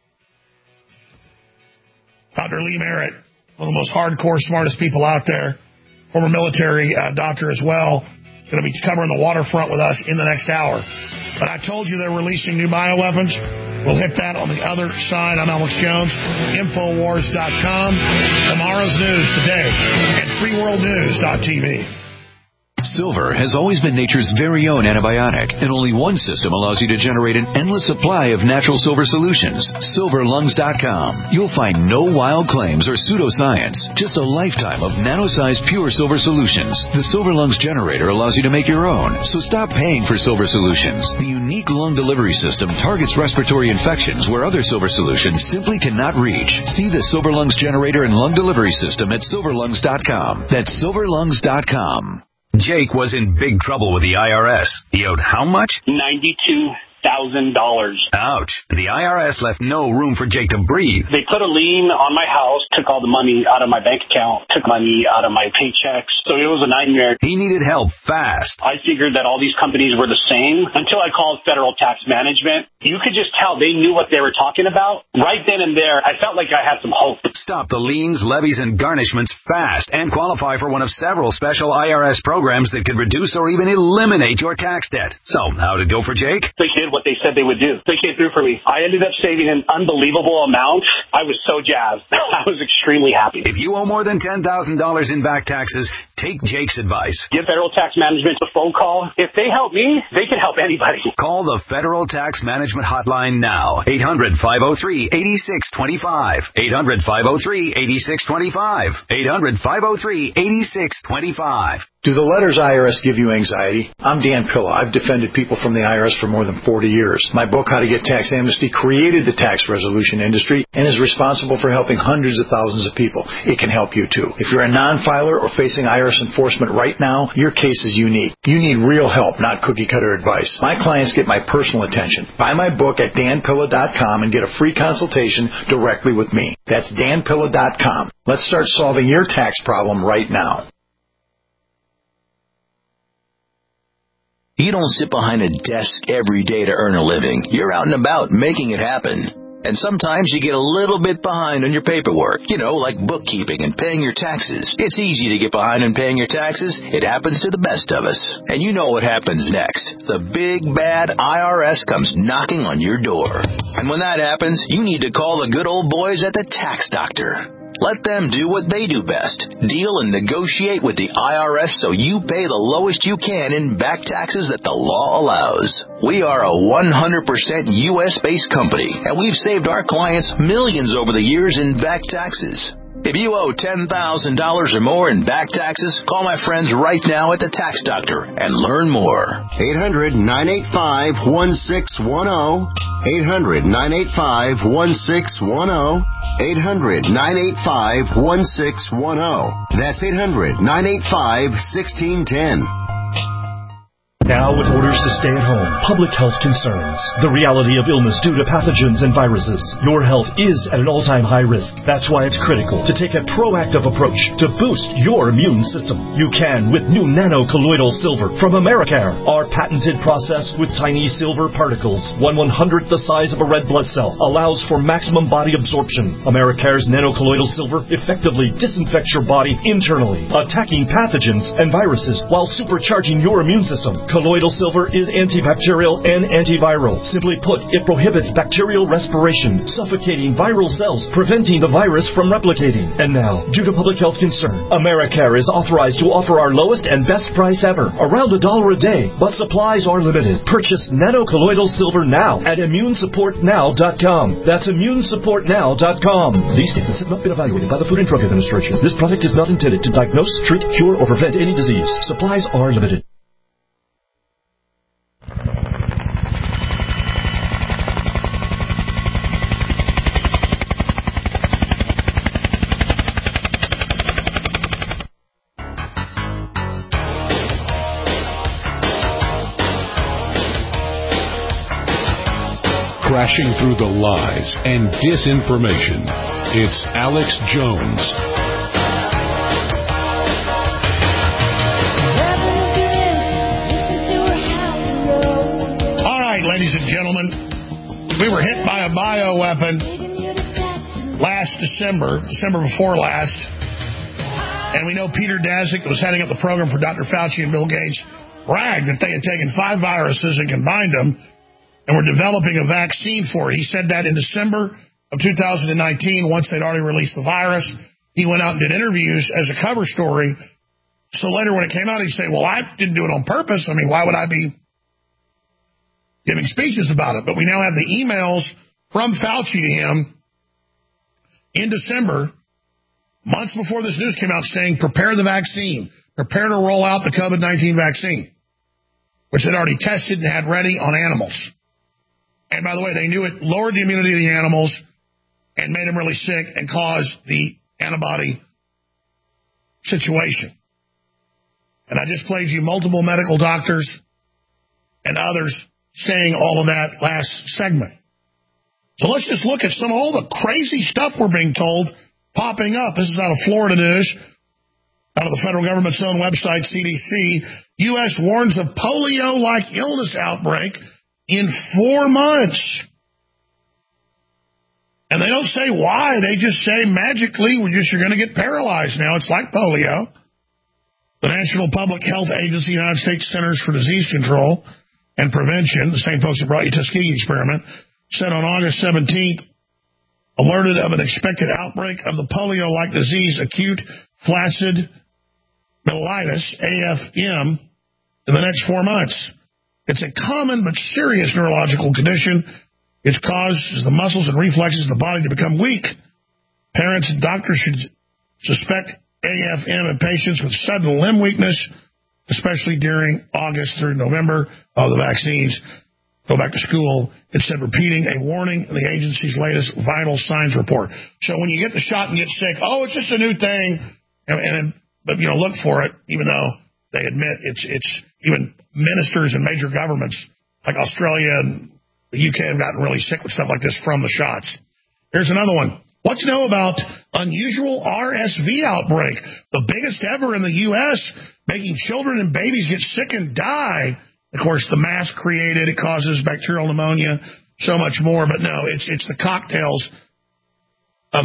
Dr. Lee Merritt, one of the most hardcore, smartest people out there. Former military doctor as well. Going to be covering the waterfront with us in the next hour. But I told you they're releasing new bioweapons. We'll hit that on the other side. I'm Alex Jones, Infowars.com. Tomorrow's news today and freeworldnews.tv. Silver has always been nature's very own antibiotic, and only one system allows you to generate an endless supply of natural silver solutions. SilverLungs.com. You'll find no wild claims or pseudoscience, just a lifetime of nano-sized pure silver solutions. The Silver Lungs generator allows you to make your own, so stop paying for silver solutions. The unique lung delivery system targets respiratory infections where other silver solutions simply cannot reach. See the Silver Lungs generator and lung delivery system at SilverLungs.com. That's SilverLungs.com. Jake was in big trouble with the IRS. He owed how much? $92,000. Ouch. The IRS left no room for Jake to breathe. They put a lien on my house, took all the money out of my bank account, took money out of my paychecks. So it was a nightmare. He needed help fast. I figured that all these companies were the same until I called Federal Tax Management. You could just tell they knew what they were talking about. Right then and there, I felt like I had some hope. Stop the liens, levies, and garnishments fast and qualify for one of several special IRS programs that could reduce or even eliminate your tax debt. So, how'd it go for Jake? They did what they said they would do. They came through for me. I ended up saving an unbelievable amount. I was so jazzed. I was extremely happy. If you owe more than $10,000 in back taxes, Take Jake's advice. Give Federal Tax Management a phone call. If they help me, they can help anybody. Call the Federal Tax Management Hotline now. 800-503-8625. 800-503-8625. 800-503-8625. Do the letters IRS give you anxiety? I'm Dan Pilla. I've defended people from the IRS for more than 40 years. My book, How to Get Tax Amnesty, created the tax resolution industry and is responsible for helping hundreds of thousands of people. It can help you too. If you're a non-filer or facing IRS enforcement right now, your case is unique. You need real help, not cookie-cutter advice. My clients get my personal attention. Buy my book at danpilla.com and get a free consultation directly with me. That's danpilla.com. Let's start solving your tax problem right now. You don't sit behind a desk every day to earn a living. You're out and about making it happen. And sometimes you get a little bit behind on your paperwork, like bookkeeping and paying your taxes. It's easy to get behind on paying your taxes. It happens to the best of us. And you know what happens next. The big, bad IRS comes knocking on your door. And when that happens, you need to call the good old boys at the Tax Doctor. Let them do what they do best. Deal and negotiate with the IRS so you pay the lowest you can in back taxes that the law allows. We are a 100% U.S.-based company, and we've saved our clients millions over the years in back taxes. If you owe $10,000 or more in back taxes, call my friends right now at the Tax Doctor and learn more. 800-985-1610. 800-985-1610. 800-985-1610. That's 800-985-1610. Now with orders to stay at home, public health concerns, the reality of illness due to pathogens and viruses. Your health is at an all-time high risk. That's why it's critical to take a proactive approach to boost your immune system. You can with new nano-colloidal silver from Americare. Our patented process with tiny silver particles, 1/100th the size of a red blood cell, allows for maximum body absorption. Americare's nano-colloidal silver effectively disinfects your body internally, attacking pathogens and viruses while supercharging your immune system. Colloidal silver is antibacterial and antiviral. Simply put, it prohibits bacterial respiration, suffocating viral cells, preventing the virus from replicating. And now, due to public health concern, Americare is authorized to offer our lowest and best price ever, around $1 a day, but supplies are limited. Purchase nano-colloidal silver now at immunesupportnow.com. That's immunesupportnow.com. These statements have not been evaluated by the Food and Drug Administration. This product is not intended to diagnose, treat, cure, or prevent any disease. Supplies are limited. Crashing through the lies and disinformation. It's Alex Jones. All right, ladies and gentlemen, we were hit by a bioweapon last December before last, and we know Peter Daszak, that was heading up the program for Dr. Fauci and Bill Gates, bragged that they had taken 5 viruses and combined them and were developing a vaccine for it. He said that in December of 2019, once they'd already released the virus. He went out and did interviews as a cover story. So later when it came out, he'd say, well, I didn't do it on purpose. I mean, why would I be giving speeches about it? But we now have the emails from Fauci to him in December, months before this news came out, saying, prepare the vaccine, prepare to roll out the COVID-19 vaccine, which they'd already tested and had ready on animals. And by the way, they knew it lowered the immunity of the animals and made them really sick and caused the antibody situation. And I just played you multiple medical doctors and others saying all of that last segment. So let's just look at all the crazy stuff we're being told popping up. This is out of Florida news, out of the federal government's own website, CDC. U.S. warns of polio-like illness outbreak in 4 months. And they don't say why. They just say magically, you're going to get paralyzed now. It's like polio. The National Public Health Agency, United States Centers for Disease Control and Prevention, the same folks that brought you Tuskegee experiment, said on August 17th, alerted of an expected outbreak of the polio-like disease, acute, flaccid myelitis, AFM, in the next 4 months. It's a common but serious neurological condition. It causes the muscles and reflexes of the body to become weak. Parents and doctors should suspect AFM in patients with sudden limb weakness, especially during August through November of the vaccines. Go back to school. It said repeating a warning in the agency's latest vital signs report. So when you get the shot and get sick, oh, it's just a new thing, but look for it, even though they admit it's even ministers and major governments like Australia and the UK have gotten really sick with stuff like this from the shots. Here's another one. What to know about unusual RSV outbreak, the biggest ever in the U.S., making children and babies get sick and die. Of course, the mask created, it causes bacterial pneumonia, so much more. But no, it's the cocktails of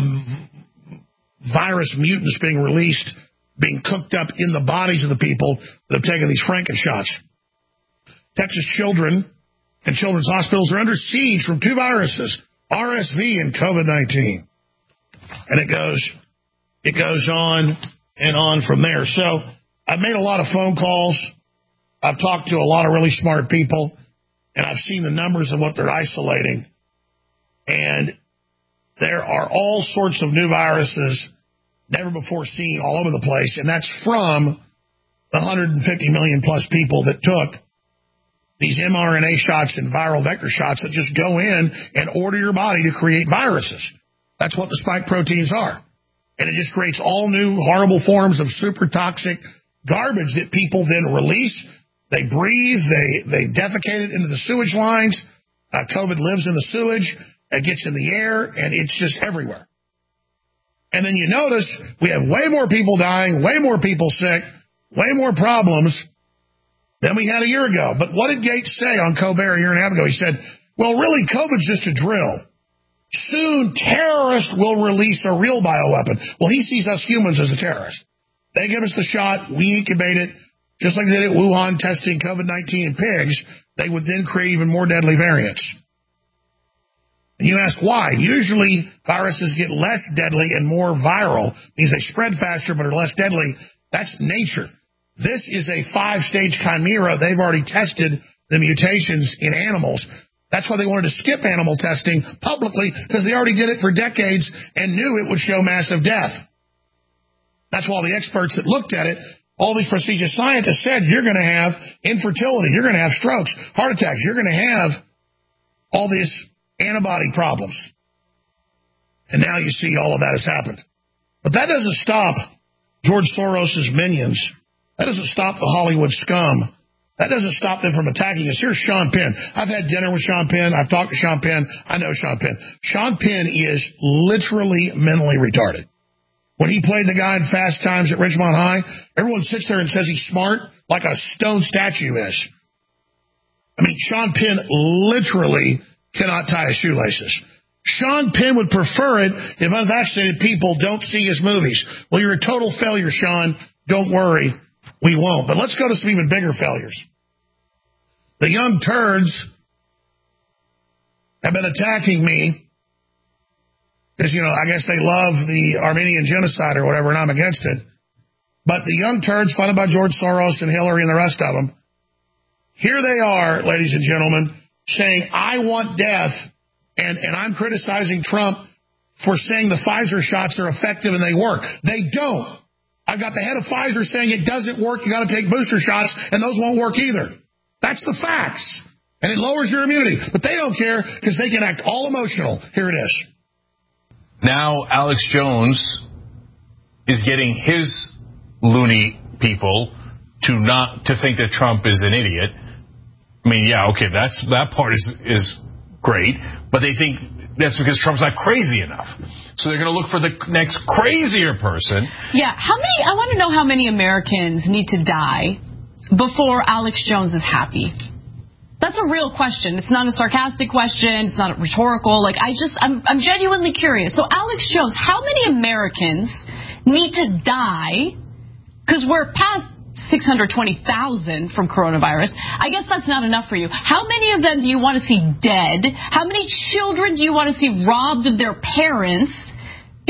virus mutants being released, being cooked up in the bodies of the people that have taken these Franken shots. Texas children and children's hospitals are under siege from 2 viruses, RSV and COVID-19. And it goes on and on from there. So I've made a lot of phone calls. I've talked to a lot of really smart people, and I've seen the numbers of what they're isolating. And there are all sorts of new viruses never before seen all over the place, and that's from the 150 million plus people that took these mRNA shots and viral vector shots that just go in and order your body to create viruses. That's what the spike proteins are. And it just creates all new horrible forms of super toxic garbage that people then release. They breathe, they defecate it into the sewage lines. COVID lives in the sewage, it gets in the air, and it's just everywhere. And then you notice we have way more people dying, way more people sick, way more problems than we had a year ago. But what did Gates say on Colbert a year and a half ago? He said, well, really, COVID's just a drill. Soon, terrorists will release a real bioweapon. Well, he sees us humans as a terrorist. They give us the shot, we incubate it, just like they did at Wuhan testing COVID-19 in pigs. They would then create even more deadly variants. And you ask why? Usually, viruses get less deadly and more viral, means they spread faster but are less deadly. That's nature. This is a 5-stage chimera. They've already tested the mutations in animals. That's why they wanted to skip animal testing publicly, because they already did it for decades and knew it would show massive death. That's why the experts that looked at it, all these prestigious scientists said, you're going to have infertility, you're going to have strokes, heart attacks, you're going to have all these antibody problems. And now you see all of that has happened. But that doesn't stop George Soros' minions. That doesn't stop the Hollywood scum. That doesn't stop them from attacking us. Here's Sean Penn. I've had dinner with Sean Penn. I've talked to Sean Penn. I know Sean Penn. Sean Penn is literally mentally retarded. When he played the guy in Fast Times at Ridgemont High, everyone sits there and says he's smart like a stone statue is. I mean, Sean Penn literally cannot tie his shoelaces. Sean Penn would prefer it if unvaccinated people don't see his movies. Well, you're a total failure, Sean. Don't worry. We won't. But let's go to some even bigger failures. The young turds have been attacking me because, I guess they love the Armenian genocide or whatever, and I'm against it. But the young turds funded by George Soros and Hillary and the rest of them, here they are, ladies and gentlemen, saying, I want death, and I'm criticizing Trump for saying the Pfizer shots are effective and they work. They don't. I've got the head of Pfizer saying it doesn't work, you got to take booster shots, and those won't work either. That's the facts. And it lowers your immunity. But they don't care because they can act all emotional. Here it is. Now Alex Jones is getting his loony people to think that Trump is an idiot. I mean, yeah, okay, that part is great, but they think that's because Trump's not crazy enough. So they're going to look for the next crazier person. Yeah, I want to know how many Americans need to die before Alex Jones is happy. That's a real question. It's not a sarcastic question. It's not a rhetorical. I'm genuinely curious. So Alex Jones, how many Americans need to die? Because we're past 620,000 from coronavirus. I guess that's not enough for you. How many of them do you want to see dead? How many children do you want to see robbed of their parents?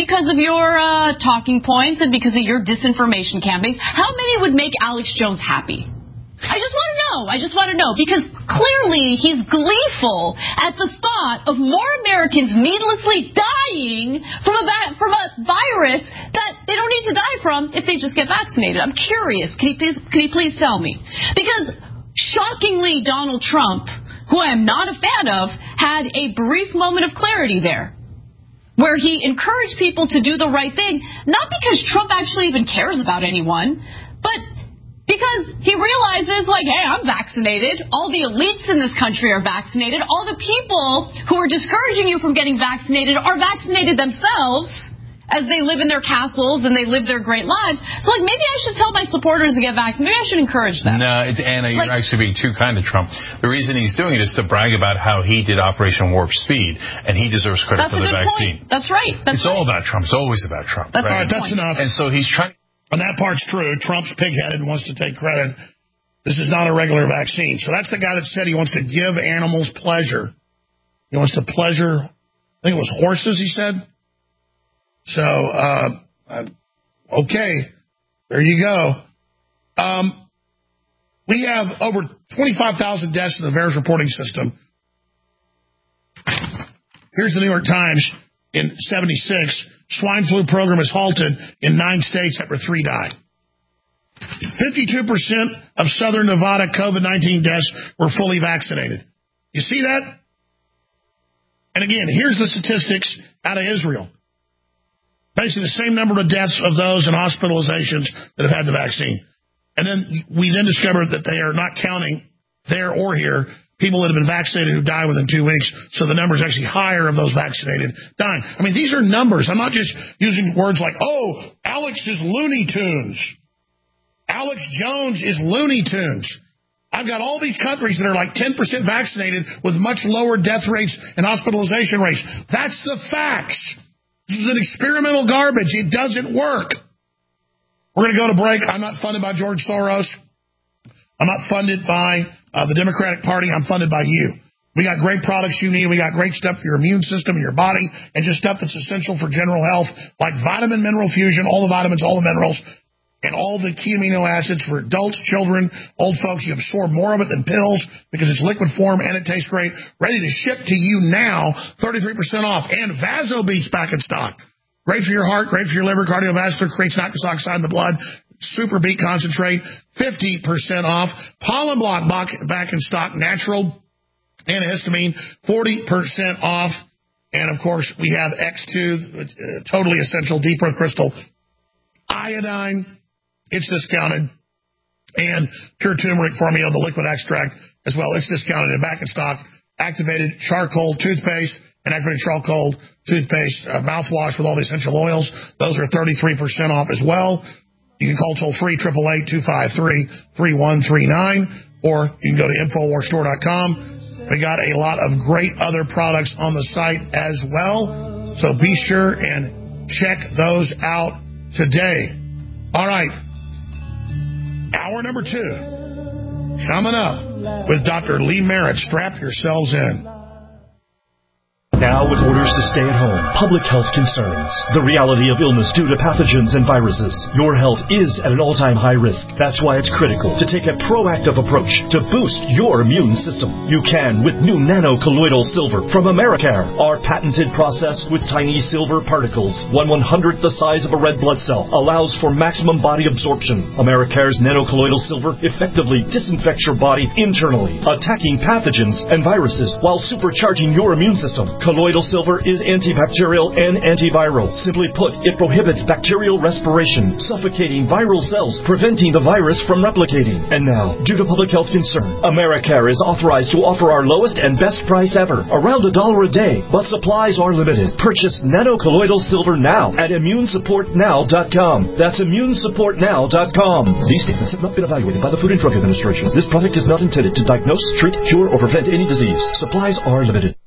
because of your talking points and because of your disinformation campaigns, how many would make Alex Jones happy? I just want to know, because clearly he's gleeful at the thought of more Americans needlessly dying from a virus that they don't need to die from if they just get vaccinated. I'm curious. Can you please tell me? Because shockingly, Donald Trump, who I am not a fan of, had a brief moment of clarity there, where he encouraged people to do the right thing, not because Trump actually even cares about anyone, but because he realizes, like, hey, I'm vaccinated. All the elites in this country are vaccinated. All the people who are discouraging you from getting vaccinated are vaccinated themselves as they live in their castles and they live their great lives. So, like, maybe I should tell my supporters to get vaccinated. Maybe I should encourage them. No, Anna, you're actually being too kind to Trump. The reason he's doing it is to brag about how he did Operation Warp Speed, and he deserves credit for the vaccine. Point. That's right. It's all about Trump. It's always about Trump. That's right? All right, that's enough. And so he's trying. And that part's true. Trump's pig-headed and wants to take credit. This is not a regular vaccine. So that's the guy that said he wants to give animals pleasure. He wants to pleasure, I think it was horses, he said. So, okay, there you go. We have over 25,000 deaths in the VAERS reporting system. Here's the New York Times in 76. Swine flu program is halted in 9 states after 3 died. 52% of southern Nevada COVID-19 deaths were fully vaccinated. You see that? And again, here's the statistics out of Israel. Basically the same number of deaths of those and hospitalizations that have had the vaccine. And then we then discovered that they are not counting there or here people that have been vaccinated who die within 2 weeks, so the number is actually higher of those vaccinated dying. I mean, these are numbers. I'm not just using words like, oh, Alex is Looney Tunes. Alex Jones is Looney Tunes. I've got all these countries that are like 10% vaccinated with much lower death rates and hospitalization rates. That's the facts. This is an experimental garbage. It doesn't work. We're going to go to break. I'm not funded by George Soros. I'm not funded by the Democratic Party. I'm funded by you. We got great products you need. We got great stuff for your immune system and your body and just stuff that's essential for general health, like vitamin mineral fusion, all the vitamins, all the minerals, and all the key amino acids for adults, children, old folks. You absorb more of it than pills because it's liquid form and it tastes great. Ready to ship to you now, 33% off. And Vasobeat's back in stock. Great for your heart, great for your liver, cardiovascular, creates nitrous oxide in the blood. Super Beet Concentrate, 50% off. Pollen Block back in stock, natural antihistamine, 40% off. And, of course, we have X2, totally essential, deep earth crystal. Iodine, it's discounted. And pure turmeric formula, the liquid extract as well, it's discounted and back in stock. Activated charcoal toothpaste and activated charcoal toothpaste mouthwash with all the essential oils. Those are 33% off as well. You can call toll-free 888-253-3139, or you can go to InfoWarsStore.com. We got a lot of great other products on the site as well, so be sure and check those out today. All right, hour number 2 coming up with Dr. Lee Merritt. Strap yourselves in. Now with orders to stay at home, public health concerns, the reality of illness due to pathogens and viruses. Your health is at an all-time high risk. That's why it's critical to take a proactive approach to boost your immune system. You can with new nano-colloidal silver from Americare. Our patented process with tiny silver particles, 1/100th the size of a red blood cell, allows for maximum body absorption. Americare's nano-colloidal silver effectively disinfects your body internally, attacking pathogens and viruses while supercharging your immune system. Colloidal silver is antibacterial and antiviral. Simply put, it prohibits bacterial respiration, suffocating viral cells, preventing the virus from replicating. And now, due to public health concern, Americare is authorized to offer our lowest and best price ever, around $1 a day, but supplies are limited. Purchase nano-colloidal silver now at ImmuneSupportNow.com. That's ImmuneSupportNow.com. These statements have not been evaluated by the Food and Drug Administration. This product is not intended to diagnose, treat, cure, or prevent any disease. Supplies are limited.